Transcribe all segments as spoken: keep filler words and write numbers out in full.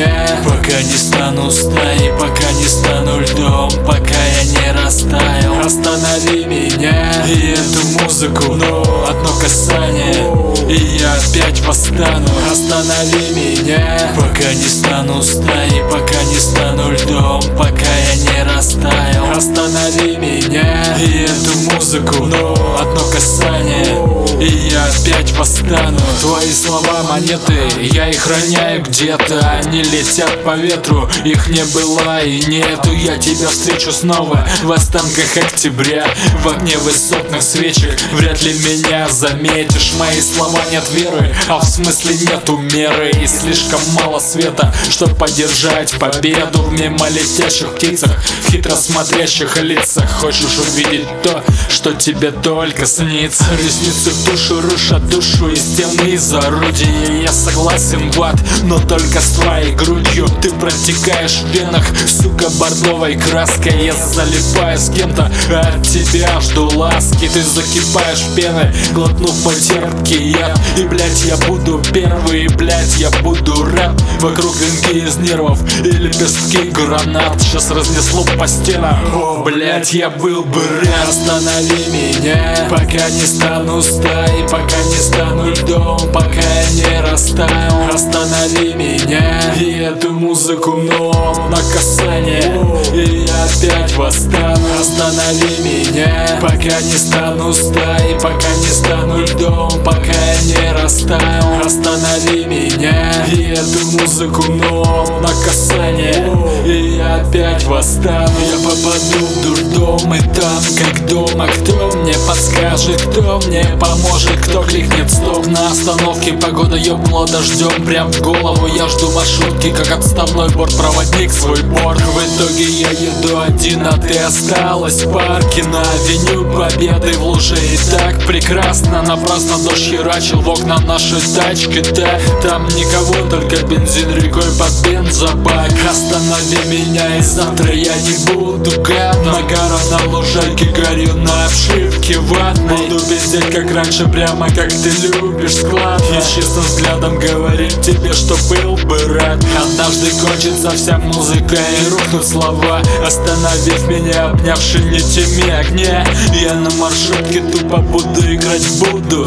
меня, пока не стану стаей, пока не стану льдом, пока я не растаял. Останови меня и эту музыку, но одно касание, и я опять восстану. Останови меня, пока не стану стаей, пока не стану льдом, пока я не растаял. Останови меня и эту музыку, но одно касание, и я опять восстану. Твои слова монеты, я их роняю где-то, они летят по ветру, их не было и нету. Я тебя встречу снова в останках октября, в огне высотных свечек. Вряд ли меня заметишь, мои слова нет веры, а в смысле нету меры. И слишком мало света, чтоб поддержать победу в мимо летящих птицах, в хитро смотрящих лицах. Хочешь увидеть то, что тебе только снится. Ресницы в душу рушат душу и стены из орудия. Я согласен в ад, но только с твоей грудью. Ты протекаешь в венах, сука, бордовой краской. Я залипаю с кем-то, а от тебя жду ласки. Ты закипаешь пеной, глотнув мой терпкий яд. И, блять, я буду первый, и, блять, я буду рад. Вокруг венки из нервов и лепестки гранат. Сейчас разнесло по стенам, о, блять, я был бы рад. Останови меня, пока не стану стаей, пока не стану льдом, пока я не растаял. Останови меня и эту музыку, но на касание, и я опять восстану. Останови меня, пока не стану стаей, пока не стану льдом, пока я не растаял. Останови меня и эту музыку, но на касание, и я опять восстану. Я попаду в дурдом, и там как дома. Кто мне подскажет, кто мне поможет, кто кликнет стоп на остановке? Погода ёбнула дождем прям в голову. Я жду маршрутки, как отставной бортпроводник свой борт. В итоге я еду один, а ты осталась в парке на авеню Победы в луже. И так прекрасно, напрасно дождь херачил в окна нашей тачки. Да, там никого, только бензин рекой под бензобак. Останови меня, и завтра я не буду гадом. Нагара на лужайке, горю на обшивке ватной. Буду пиздеть как раньше, прямо как ты любишь, складно. И с чистым взглядом говорить тебе, что был бы рад. Однажды кончится вся музыка и рухнут слова, остановив меня, обнявши нитями огня. Я на маршрутке тупо буду играть буду.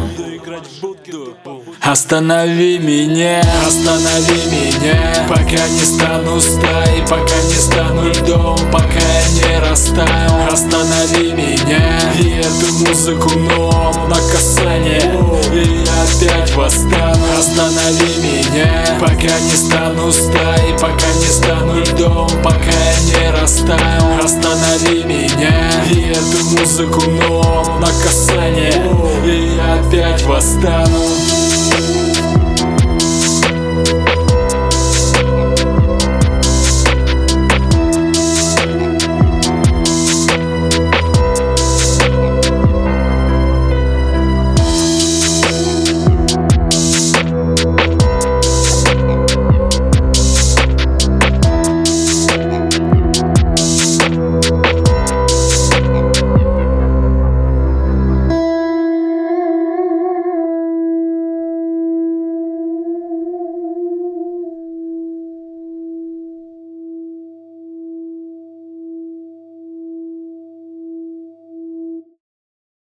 Останови меня, останови меня, пока не стану стаей, пока не стану льдом, пока я не растаял. Останови меня и эту музыку, но на касание, и я опять восстану. Останови меня, пока не стану стаей, пока не стану льдом, пока я не растаял. Останови меня и эту музыку, но на касание, и я опять восстану.